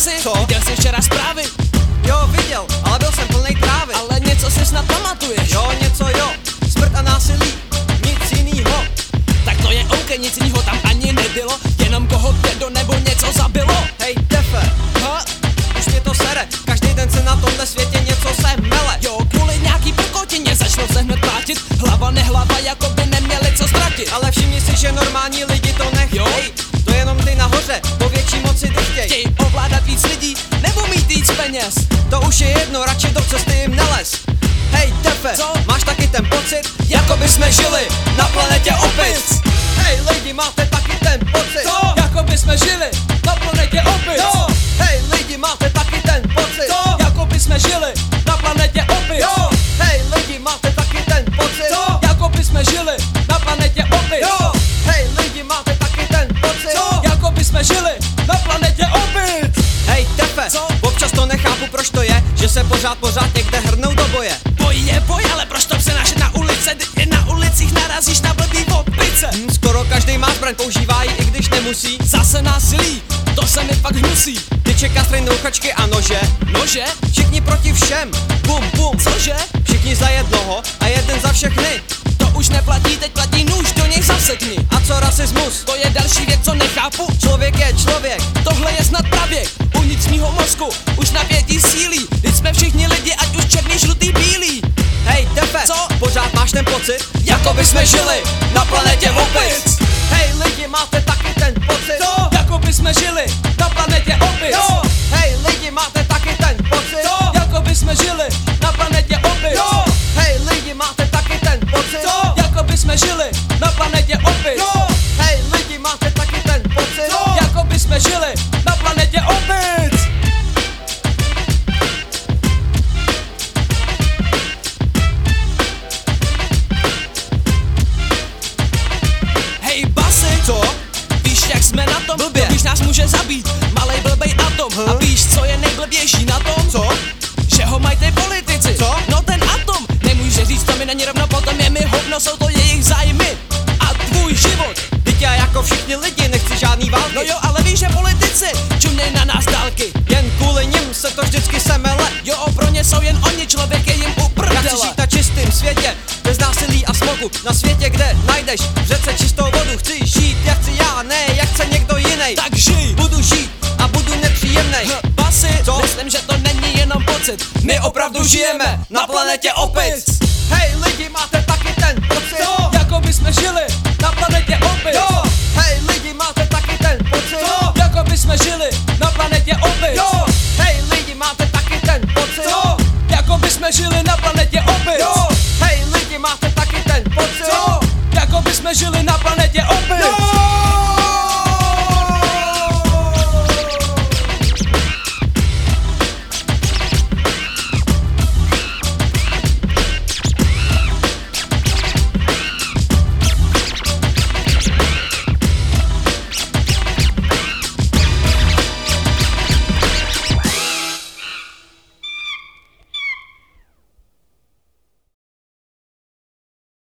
Basy, Co? viděl jsi včera zprávy? Jo, viděl, ale byl jsem plnej trávy. Ale něco si snad pamatuješ. Jo, něco jo, smrt a násilí, nic jinýho. Tak to je OK, nic jinýho tam ani nebylo. Jenom koho kdo nebo něco zabilo. Hej, Tefe, už mě to sere. Každý den se na tomhle světě něco se mele. Jo, kvůli nějaký prkotině začnou se hned plátit. Hlava nehlava, jako by neměli co ztratit. Ale všimni si, že normální lidi to nechtěj. To jenom ty nahoře, po větší moci ty chtěj. Chtějí ovládat víc lidí, nebo mít víc peněz. To už je jedno, radši do cesty jim nelez. Hej, Tefe, Co? máš taky ten pocit, jako by jsme žili na planetě opic. Hej, lidi, máte taky ten pocit. Co? Jako by jsme žili na planetě opic. Jo, hej, lidi, máte taky ten pocit. Co? Jako by jsme žili na planetě opic. Jo, hej, lidi, máte taky ten pocit. Co? Jako by jsme žili na planetě opic. Jo, hej, lidi, máte taky ten pocit. Co? Jako by jsme žili na planetě opic. Hej, Tefe, Co? občas to nechápu, proč to je, že se pořád někde hrnou do boje. Boj je boj, ale proč to přenášet na ulice? Ty na ulicích narazíš na blbý opice. Skoro každý má zbraň, používá ji, i když nemusí. Zase násilí, to se mi fakt hnusí. Ty čekástry, nouchačky a nože. Nože? Všichni proti všem, bum bum. Cože? Všichni za jednoho a jeden za všechny. To už neplatí, teď platí nůž, do něj zasekni. A co rasismus? To je další věc, co nechápu. Člověk je člověk. Tohle je snad pravěk, uvnitř mýho mozku už napětí sílí. Teď jsme všichni lidi, ať už černý, žlutý, bílý. Hej, Tefe, Co? pořád máš ten pocit, Jako by jsme žili na planetě opic. Hej, lidi, máte taky ten pocit. Co? Jako by jsme žili na planetě opic. Jo, hej, lidi, máte taky ten pocit. Co? Jako by jsme žili na planetě opic. Jo, hej, lidi, máte taky ten pocit. Co? Jako by jsme žili na planetě opic. Jo, hej, lidi, máte taky ten pocit. Co? Jako by jsme žili na planetě opic. Hej basy, Co? víš jak jsme na tom? Blbě. Víš nás může zabít, malej blbej atom. A víš co je nejblbější na tom? Co? Že ho mají ty politici. Co? No ten atom, nemůže říct, to mi není rovno, potom je mi hovno, jsou to jejich zájmy a tvůj život. Teď já jako všichni lidi nechci žádný války. No jo, ale víš, že politici čuměj na nás dálky. Jen kvůli nim se to vždycky semele. Jo, pro ně jsou jen oni, člověk je jim u Já chci prdele. žít na čistým světě, bez násilí a smogu. Na světě, kde najdeš v řece čistou vodu. Chci žít, jak chci já, ne jak chce někdo jiný. Tak žij. Budu žít a budu nepříjemnej. Basy, Co? myslím, že to není jenom pocit. My opravdu žijeme na planetě opic. Hej, lidi, máte taky ten pocit. Co? Jako by jsme žili na planetě opic. Jo, hej, lidi, máte taky ten pocit. Co? Jako by jsme žili